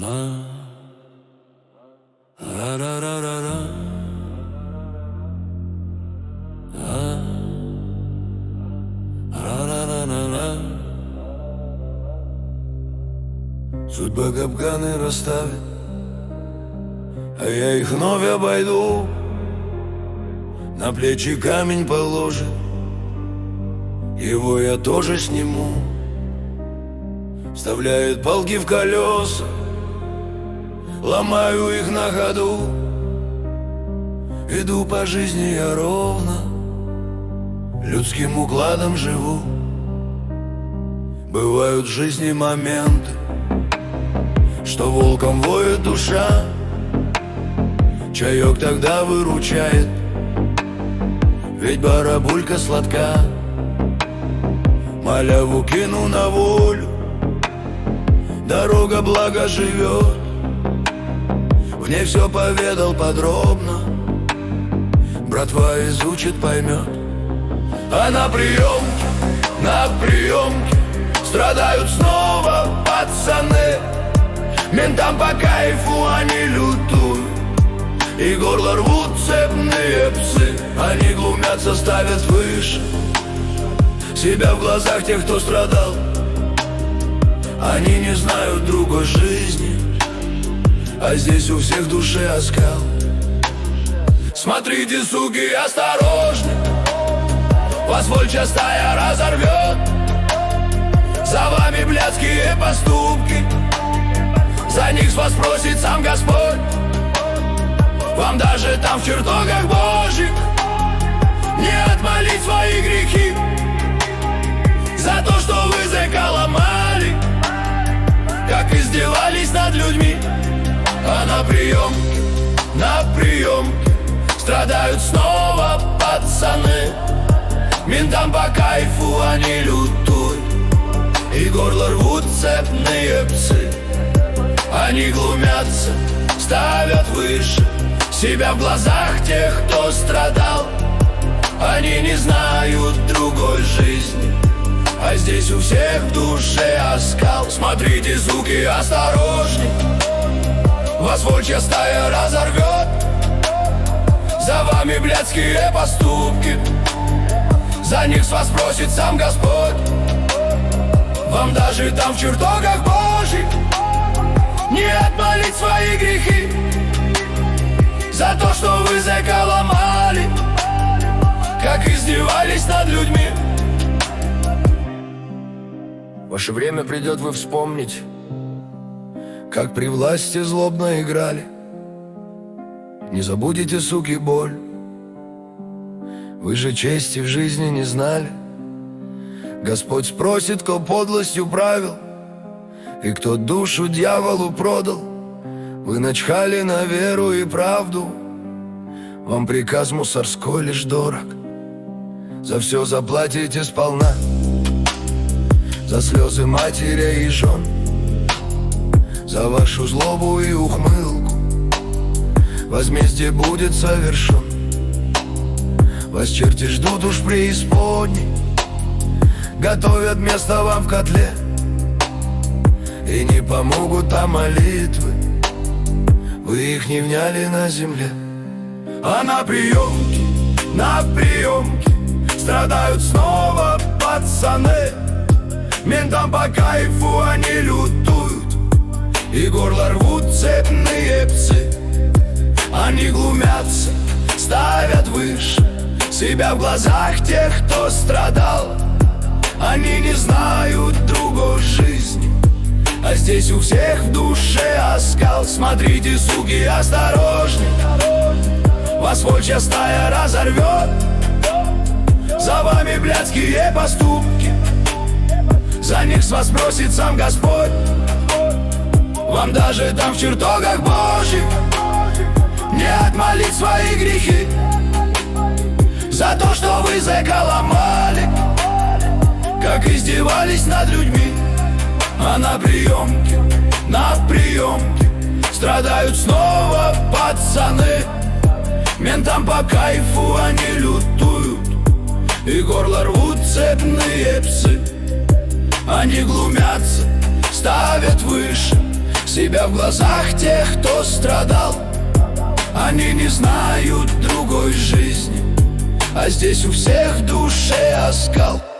Судьба капканы расставит, а я их вновь обойду. На плечи камень положит, его я тоже сниму. Вставляет палки в колеса, ломаю их на ходу. Иду по жизни я ровно, людским укладом живу. Бывают в жизни моменты, что волком воет душа. Чаек тогда выручает, ведь барабулька сладка. Маляву кину на волю, дорога благо живет. В ней все поведал подробно, братва изучит, поймет. А на приемке страдают снова пацаны. Ментам по кайфу они лютуют, и горло рвут цепные псы. Они глумятся, ставят выше себя в глазах тех, кто страдал. Они не знают другой жизни, а здесь у всех в душе оскал. Смотрите, суки, осторожны, вас волчья стая разорвет. За вами блядские поступки, за них с вас просит сам Господь. Вам даже там в чертогах Божьих не отмолить свои грехи за то, что вы языка ломали, как издевались над людьми. А на приемке страдают снова пацаны. Ментам по кайфу они лютуют, и горло рвут цепные псы. Они глумятся, ставят выше себя в глазах тех, кто страдал. Они не знают другой жизни, а здесь у всех в душе оскал. Смотрите, суки, осторожней, вас волчья стая разорвет. За вами блядские поступки, за них с вас просит сам Господь. Вам даже там в чертогах Божьих не отмолить свои грехи за то, что вы языка ломали, как издевались над людьми. Ваше время придет, вы вспомните, как при власти злобно играли. Не забудете, суки, боль. Вы же чести в жизни не знали. Господь спросит, кто подлостью правил и кто душу дьяволу продал. Вы начхали на веру и правду, вам приказ мусорской лишь дорог. За все заплатите сполна, за слезы матерей и жен, за вашу злобу и ухмылку возмездие будет совершен. Вас черти ждут уж преисподней, готовят место вам в котле, и не помогут там молитвы, вы их не вняли на земле. А на приемке страдают снова пацаны. Ментам по кайфу они лютуют, и горло рвут цепные псы. Они глумятся, ставят выше себя в глазах тех, кто страдал. Они не знают другой жизни, а здесь у всех в душе оскал. Смотрите, суки, осторожней, вас волчья стая разорвет. За вами блядские поступки, за них с вас просит сам Господь. Вам даже там в чертогах Божьих не отмолить свои грехи за то, что вы языка ломали, как издевались над людьми. А на приемке страдают снова пацаны. Ментам по кайфу они лютуют, и горло рвут цепные псы. Они глумятся, ставят выше себя в глазах тех, кто страдал. Они не знают другой жизни, а здесь у всех в душе оскал.